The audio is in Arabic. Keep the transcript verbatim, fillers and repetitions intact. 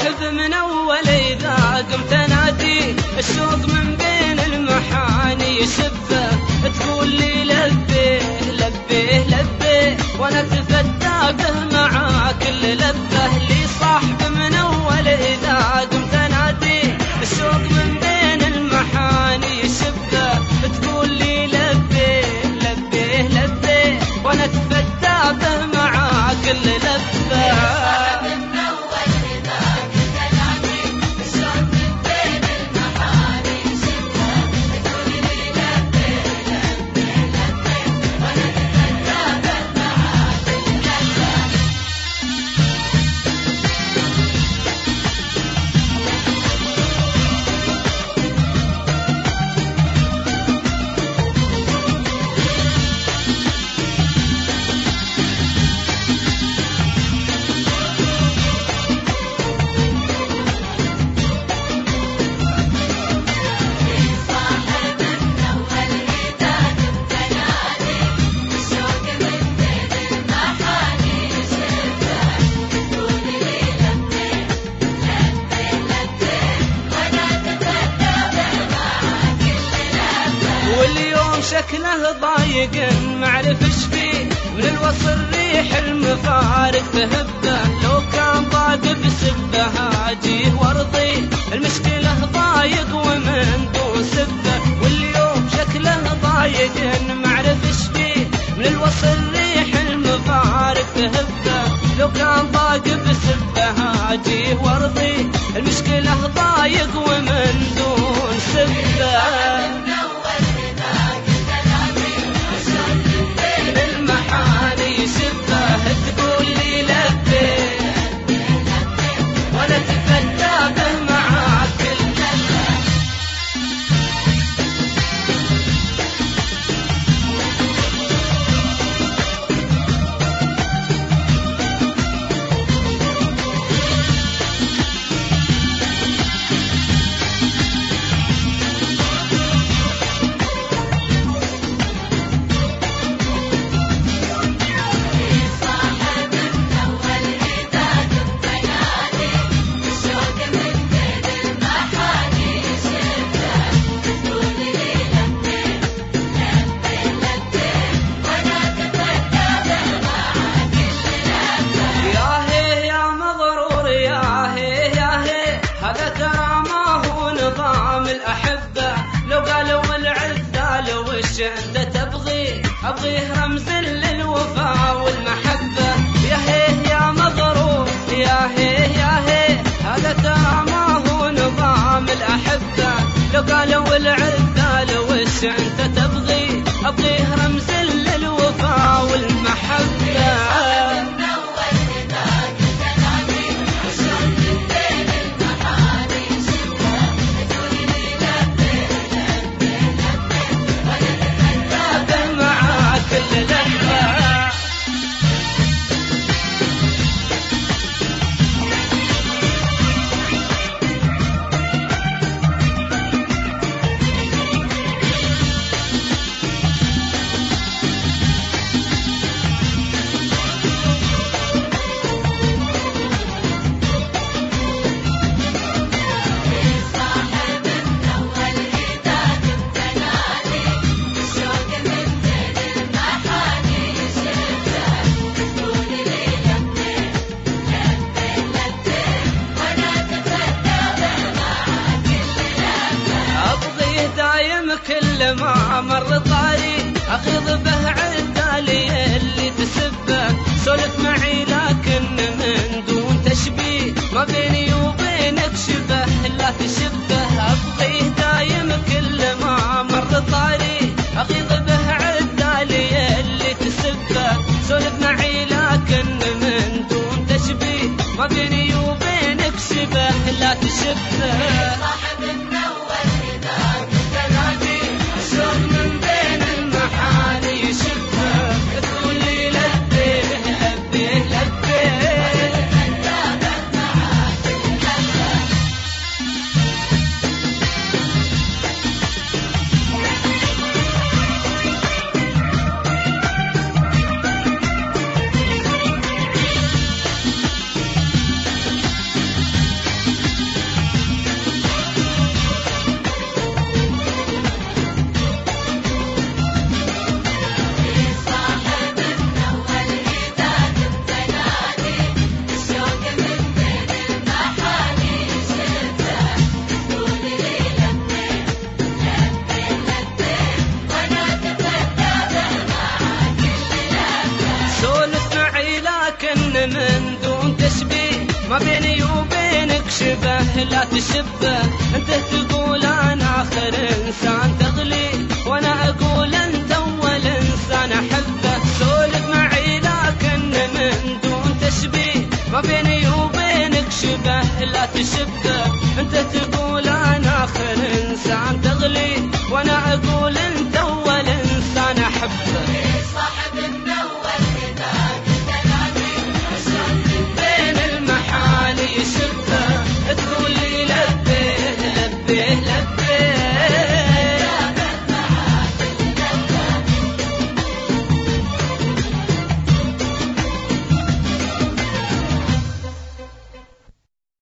صاحب من أول إذا قمت أنادي الشوق من بين المحاني يشبه تقول لي لبيه لبيه لبيه وأنا أتفدى به مع كل لبه لي صاحب من أول إذا قمت أنادي الشوق من بين المحاني يشبه تقول لي لبيه لبيه لبيه وأنا أتفدى به مع كل لبه. شكله ضايق معرف ايش فيه من الوصل ريح المفارق تهبه لو كان ضاق بسبه هاجيه وارضيه المشكله ضايق ومن دون سبه واليوم شكله ضايق معرف ايش فيه من الوصل ريح المفارق تهبه لو كان ضاق بسبه هاجيه وارضيه المشكله ضايق ومن دون سبه. انت تبغي ابغيه رمز للوفاء والمحبه يا هيه يا مغرور يا هيه يا هيه هذا ترى ما هو نظام الاحبه لو قالوا العذال وش انت تبغي ابغيه رمز للوفاء والمحبه. كل ما مر طاري أخذ به عدالي اللي تسبه سولف معي لكن من دون تشبيه ما بيني وبينك شبه لا تشبه أبغيه دايم كل ما مر طاري أخذ به عدالي اللي تسبه سولف معي لكن من دون تشبيه ما بيني وبينك شبه لا تشبه. من دون تشبيه، ما بيني وبينك شبه لا تشبه. انت تقول انا اخر انسان تغلي، وانا اقول انت اول انسان احبه. سولف معي لكن من دون تشبيه، ما بيني وبينك شبه لا تشبه. انت تقول انا اخر انسان تغلي، وانا اقول